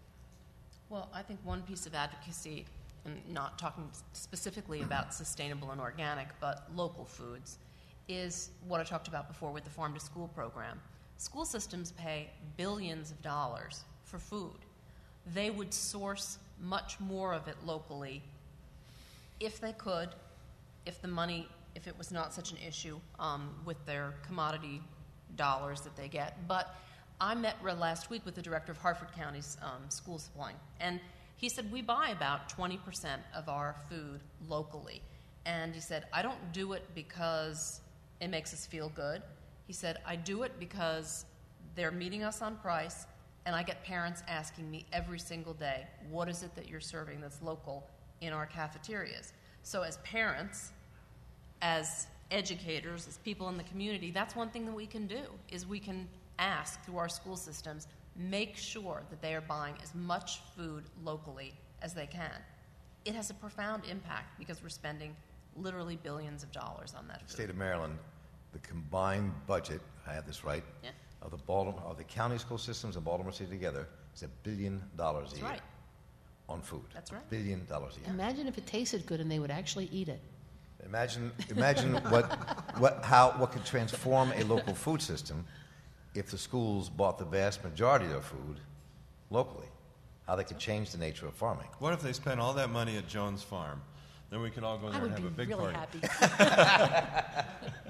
Well, I think one piece of advocacy, and not talking specifically about sustainable and organic, but local foods, is what I talked about before with the Farm to School program. School systems pay billions of dollars for food. They would source much more of it locally if they could, if the money, if it was not such an issue um, with their commodity dollars that they get. But I met last week with the director of Harford County's um, school supplying, and he said, we buy about twenty percent of our food locally. And he said, I don't do it because it makes us feel good. He said, I do it because they're meeting us on price, and I get parents asking me every single day, what is it that you're serving that's local in our cafeterias? So as parents, as educators, as people in the community, that's one thing that we can do, is we can ask through our school systems, make sure that they are buying as much food locally as they can. It has a profound impact because we're spending literally billions of dollars on that food. State of Maryland, the combined budget, I have this right, Yeah. of the Baltimore, of the county school systems and Baltimore City together is a billion dollars a That's year right. on food. That's right. Billion dollars a year. Imagine if it tasted good and they would actually eat it. Imagine, imagine what, what, how, what could transform a local food system if the schools bought the vast majority of their food locally. How they could change the nature of farming. What if they spent all that money at Jones Farm? Then we could all go there I would and have be a big really party. happy.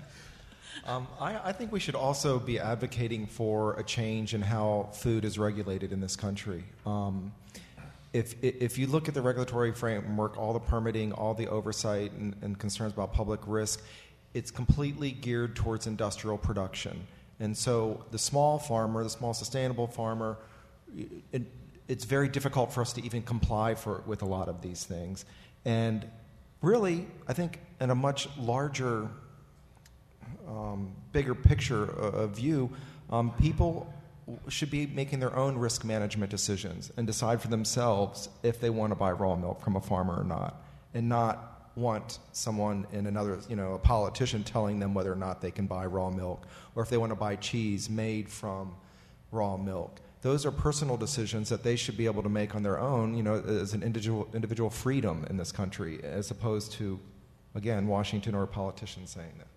Um, I, I think we should also be advocating for a change in how food is regulated in this country. Um, if, if you look at the regulatory framework, all the permitting, all the oversight and, and concerns about public risk, it's completely geared towards industrial production. And so the small farmer, the small sustainable farmer, it, it's very difficult for us to even comply for, with a lot of these things. And really, I think in a much larger, um, bigger picture of view, um, people should be making their own risk management decisions and decide for themselves if they want to buy raw milk from a farmer or not, and not want someone in another, you know, a politician telling them whether or not they can buy raw milk, or if they want to buy cheese made from raw milk. Those are personal decisions that they should be able to make on their own, you know, as an individual individual freedom in this country, as opposed to, again, Washington or a politician saying that.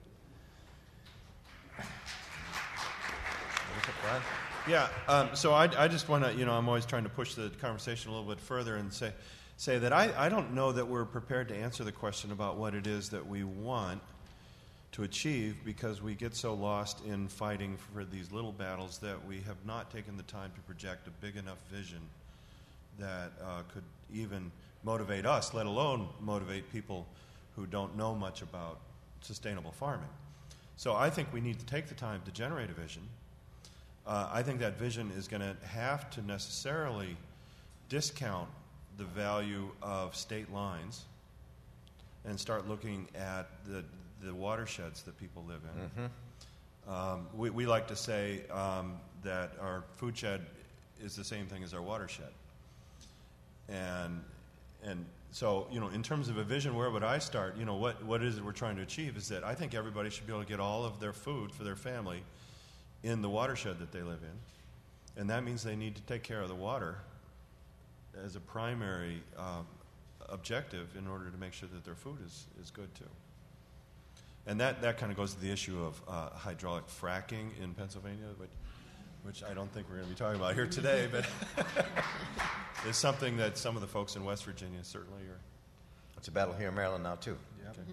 Yeah, um, so I, I just want to, you know, I'm always trying to push the conversation a little bit further and say, say that I, I don't know that we're prepared to answer the question about what it is that we want to achieve, because we get so lost in fighting for these little battles that we have not taken the time to project a big enough vision that uh, could even motivate us, let alone motivate people who don't know much about sustainable farming. So I think we need to take the time to generate a vision. Uh, I think that vision is going to have to necessarily discount the value of state lines and start looking at the, the watersheds that people live in. Mm-hmm. Um, we, we like to say um, that our food shed is the same thing as our watershed. And, and so, you know, in terms of a vision, where would I start? You know, what, what is it we're trying to achieve is that I think everybody should be able to get all of their food for their family in the watershed that they live in. And that means they need to take care of the water as a primary um, objective in order to make sure that their food is, is good too. And that, that kind of goes to the issue of uh, hydraulic fracking in Pennsylvania, which, which I don't think we're going to be talking about here today, but it's something that some of the folks in West Virginia certainly are. It's a battle here in Maryland now too. Yeah. Mm-hmm.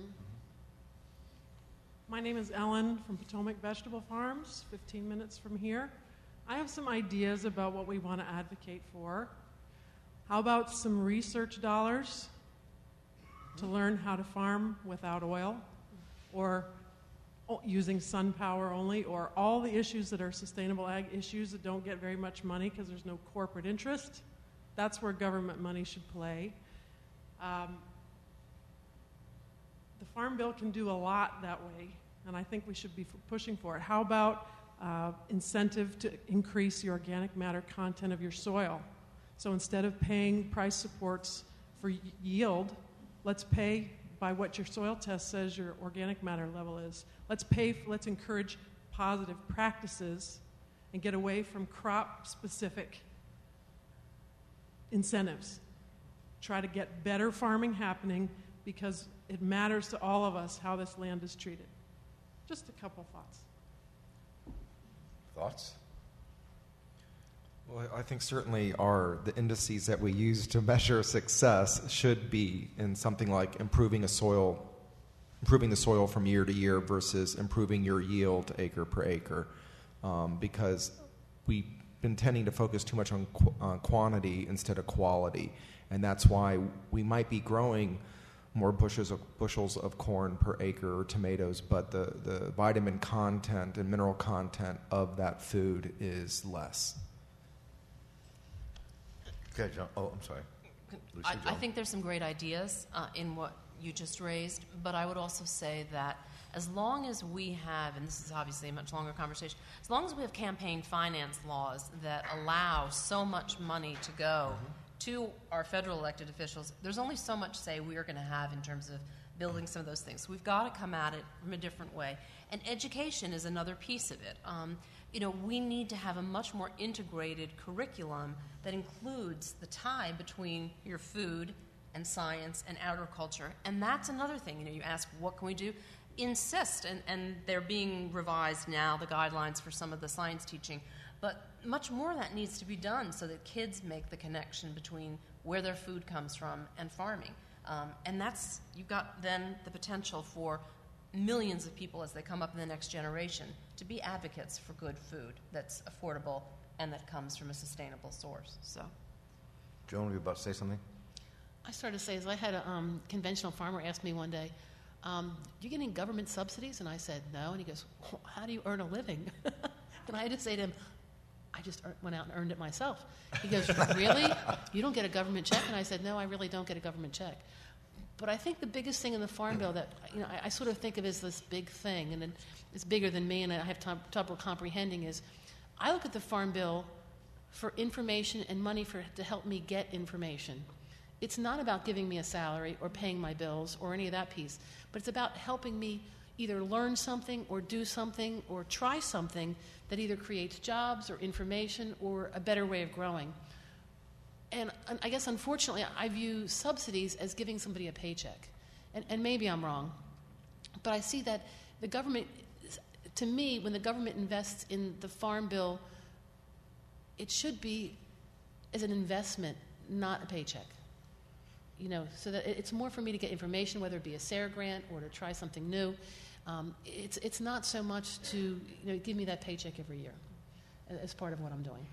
My name is Ellen from Potomac Vegetable Farms, fifteen minutes from here. I have some ideas about what we want to advocate for. How about some research dollars to learn how to farm without oil, or using sun power only, or all the issues that are sustainable ag issues that don't get very much money because there's no corporate interest? That's where government money should play. Um, the Farm Bill can do a lot that way, and I think we should be f- pushing for it. How about uh, incentive to increase the organic matter content of your soil? So instead of paying price supports for y- yield, let's pay by what your soil test says your organic matter level is. Let's pay. Let's encourage positive practices and get away from crop-specific incentives. Try to get better farming happening because it matters to all of us how this land is treated. Just a couple thoughts. Thoughts? Well, I think certainly our the indices that we use to measure success should be in something like improving a soil, improving the soil from year to year versus improving your yield acre per acre, um, because we've been tending to focus too much on qu- on quantity instead of quality, and that's why we might be growing more bushels of, bushels of corn per acre or tomatoes, but the, the vitamin content and mineral content of that food is less. Okay, John. Oh, I'm sorry. Lucy, I, I John. think there's some great ideas uh, in what you just raised, but I would also say that as long as we have, and this is obviously a much longer conversation, as long as we have campaign finance laws that allow so much money to go mm-hmm. to our federal elected officials, there's only so much say we are going to have in terms of building some of those things. We've got to come at it from a different way. And education is another piece of it. Um, you know, we need to have a much more integrated curriculum that includes the tie between your food and science and agriculture. And that's another thing. You know, you ask, what can we do? Insist, and, and they're being revised now, the guidelines for some of the science teaching. But much more of that needs to be done so that kids make the connection between where their food comes from and farming. Um, and that's, you've got then the potential for millions of people as they come up in the next generation to be advocates for good food that's affordable and that comes from a sustainable source. So, Joan, were you about to say something? I started to say, as I had a um, conventional farmer ask me one day, um, do you get any government subsidies? And I said, no. And he goes, well, how do you earn a living? And I had to say to him, I just earned, went out and earned it myself. He goes, really? You don't get a government check? And I said, no, I really don't get a government check. But I think the biggest thing in the Farm Bill that, you know, I, I sort of think of as this big thing, and then it's bigger than me, and I have t- trouble comprehending, is I look at the Farm Bill for information and money for to help me get information. It's not about giving me a salary or paying my bills or any of that piece, but it's about helping me either learn something or do something or try something that either creates jobs or information or a better way of growing. And I guess, unfortunately, I view subsidies as giving somebody a paycheck. And, and maybe I'm wrong. But I see that the government, to me, when the government invests in the Farm Bill, it should be as an investment, not a paycheck. You know, so that it's more for me to get information, whether it be a SARE grant or to try something new. Um, it's, it's not so much to, you know, give me that paycheck every year as part of what I'm doing.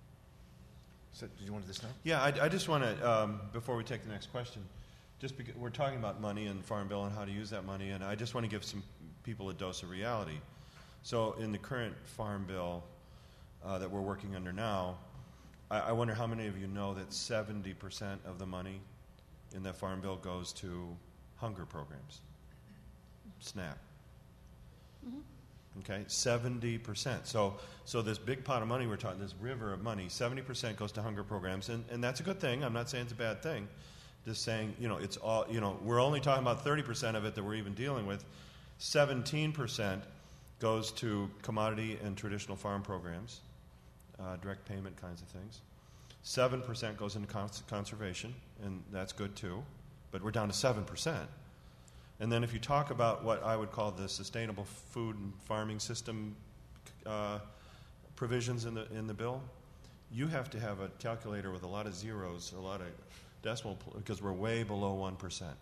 So, did you want to do this now? Yeah, I, I just want to, um, before we take the next question, just because we're talking about money and Farm Bill and how to use that money, and I just want to give some people a dose of reality. So in the current Farm Bill uh, that we're working under now, I, I wonder how many of you know that seventy percent of the money in that Farm Bill goes to hunger programs, SNAP. Mm-hmm. Okay, seventy percent. So so this big pot of money we're talking, this river of money, seventy percent goes to hunger programs, and, and that's a good thing. I'm not saying it's a bad thing. Just saying, you know, it's all, you know, we're only talking about thirty percent of it that we're even dealing with. seventeen percent goes to commodity and traditional farm programs, uh, direct payment kinds of things. seven percent goes into cons- conservation, and that's good too, but we're down to seven percent. And then if you talk about what I would call the sustainable food and farming system uh, provisions in the in the bill, you have to have a calculator with a lot of zeros, a lot of decimal, because we're way below one percent.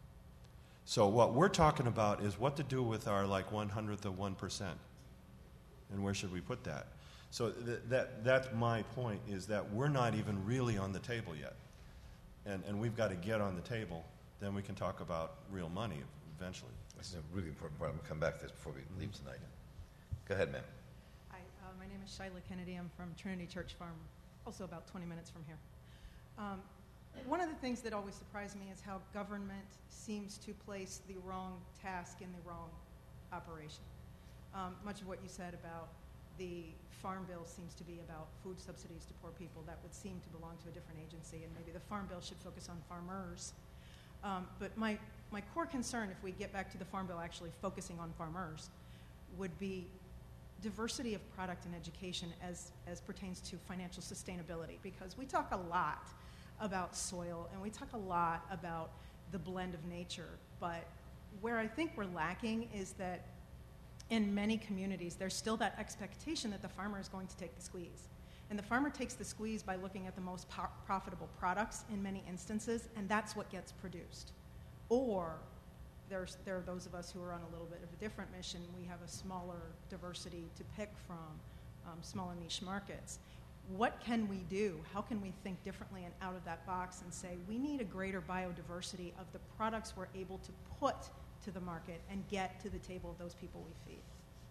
So what we're talking about is what to do with our like one hundredth of one percent, and where should we put that? So th- that that's my point, is that we're not even really on the table yet, and and we've got to get on the table. Then we can talk about real money eventually. This is a really important part. I'm going to come back to this before we leave tonight. Go ahead, ma'am. Hi, uh, my name is Shyla Kennedy. I'm from Trinity Church Farm, also about twenty minutes from here. Um, one of the things that always surprised me is how government seems to place the wrong task in the wrong operation. Um, much of what you said about the Farm Bill seems to be about food subsidies to poor people. That would seem to belong to a different agency, and maybe the Farm Bill should focus on farmers. Um, but my, my core concern, if we get back to the Farm Bill actually focusing on farmers, would be diversity of product and education as, as pertains to financial sustainability, because we talk a lot about soil and we talk a lot about the blend of nature, but where I think we're lacking is that in many communities there's still that expectation that the farmer is going to take the squeeze. And the farmer takes the squeeze by looking at the most po- profitable products in many instances, and that's what gets produced. Or there's, there are those of us who are on a little bit of a different mission. We have a smaller diversity to pick from, um, smaller niche markets. What can we do? How can we think differently and out of that box and say we need a greater biodiversity of the products we're able to put to the market and get to the table of those people we feed?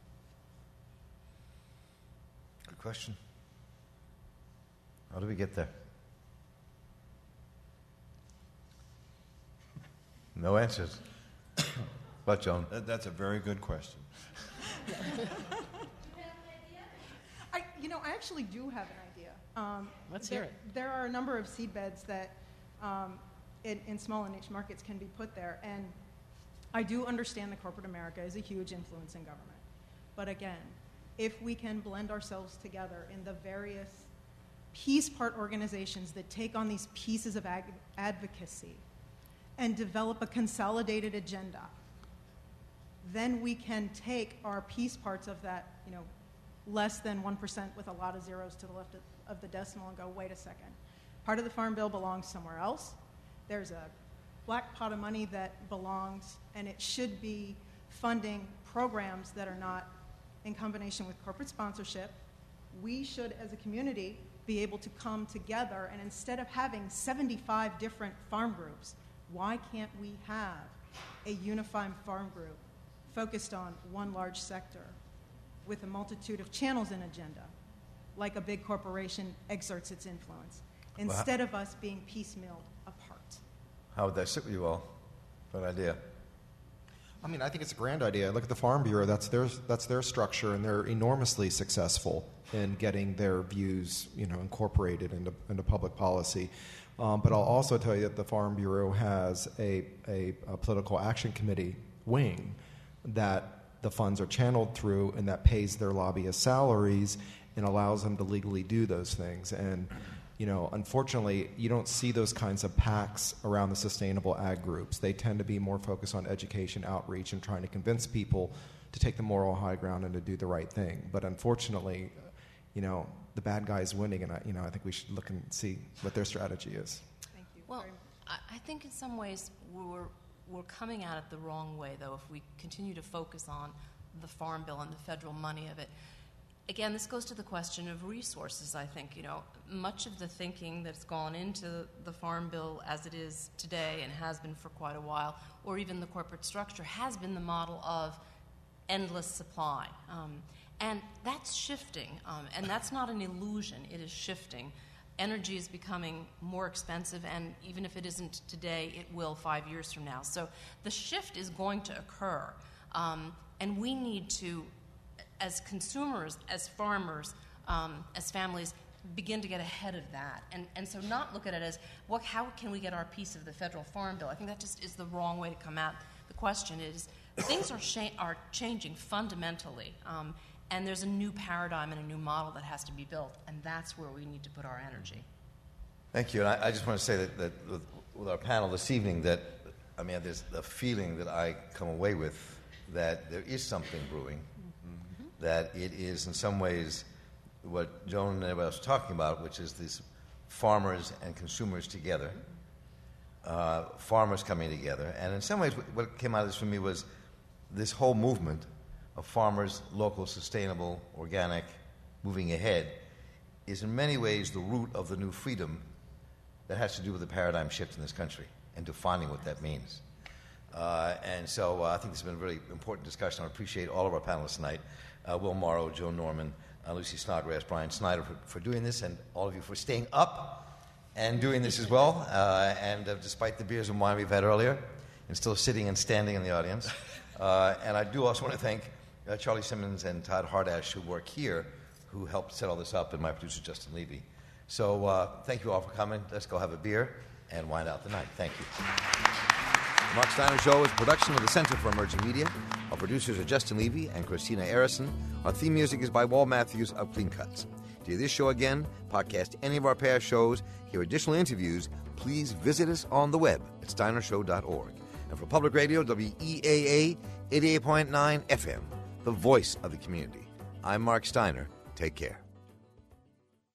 Good question. How do we get there? No answers. What, Joan? That, that's a very good question. I, you know, I actually do have an idea. Um, Let's there, hear it. There are a number of seed beds that um, in, in small and niche markets can be put there. And I do understand that corporate America is a huge influence in government. But again, if we can blend ourselves together in the various piece part organizations that take on these pieces of ag- advocacy and develop a consolidated agenda, then we can take our piece parts of that, you know, less than one percent with a lot of zeros to the left of, of the decimal and go, wait a second. Part of the Farm Bill belongs somewhere else. There's a black pot of money that belongs, and it should be funding programs that are not in combination with corporate sponsorship. We should, as a community, be able to come together, and instead of having seventy-five different farm groups, why can't we have a unified farm group focused on one large sector with a multitude of channels and agenda, like a big corporation exerts its influence, instead of us being piecemealed apart? How would that sit with you all? Good idea. I mean, I think it's a grand idea. Look at the Farm Bureau. That's their, that's their structure, and they're enormously successful in getting their views, you know, incorporated into, into public policy. Um, but I'll also tell you that the Farm Bureau has a, a, a political action committee wing that the funds are channeled through, and that pays their lobbyist salaries and allows them to legally do those things. And you know, unfortunately, you don't see those kinds of PACs around the sustainable ag groups. They tend to be more focused on education, outreach, and trying to convince people to take the moral high ground and to do the right thing. But unfortunately, you know, the bad guy is winning, and I, you know, I think we should look and see what their strategy is. Thank you. Well, very much. I I think in some ways we're, we're coming at it the wrong way, though, if we continue to focus on the Farm Bill and the federal money of it. Again, this goes to the question of resources, I think. You know, much of the thinking that's gone into the Farm Bill as it is today and has been for quite a while, or even the corporate structure, has been the model of endless supply. Um, and that's shifting, um, and that's not an illusion. It is shifting. Energy is becoming more expensive, and even if it isn't today, it will five years from now. So the shift is going to occur, um, and we need to, as consumers, as farmers, um, as families, begin to get ahead of that. And, and so not look at it as, what, how can we get our piece of the federal Farm Bill? I think that just is the wrong way to come at the question. Is things are, cha- are changing fundamentally, um, and there's a new paradigm and a new model that has to be built, and that's where we need to put our energy. Thank you. And I, I just want to say that, that with, with our panel this evening, that, I mean, there's a feeling that I come away with that there is something brewing, that it is in some ways what Joan and everybody else was talking about, which is these farmers and consumers together, uh, farmers coming together. And in some ways, what came out of this for me was this whole movement of farmers, local, sustainable, organic, moving ahead, is in many ways the root of the new freedom that has to do with the paradigm shift in this country and defining what that means. Uh, and so uh, I think this has been a really important discussion. I appreciate all of our panelists tonight. Uh, Will Morrow, Joan Norman, uh, Lucy Snodgrass, Brian Snyder for, for doing this, and all of you for staying up and doing this as well. Uh, and uh, despite the beers and wine we've had earlier, and still sitting and standing in the audience. Uh, and I do also want to thank uh, Charlie Simmons and Todd Hardash, who work here, who helped set all this up, and my producer, Justin Levy. So uh, thank you all for coming. Let's go have a beer and wind out the night. Thank you. Mark Steiner Show is a production of the Center for Emerging Media. Our producers are Justin Levy and Christina Arison. Our theme music is by Wal Matthews of Clean Cuts. To hear this show again, podcast any of our past shows, hear additional interviews, please visit us on the web at steiner show dot org. And for Public Radio, W E A A eighty-eight point nine F M, the voice of the community. I'm Mark Steiner. Take care.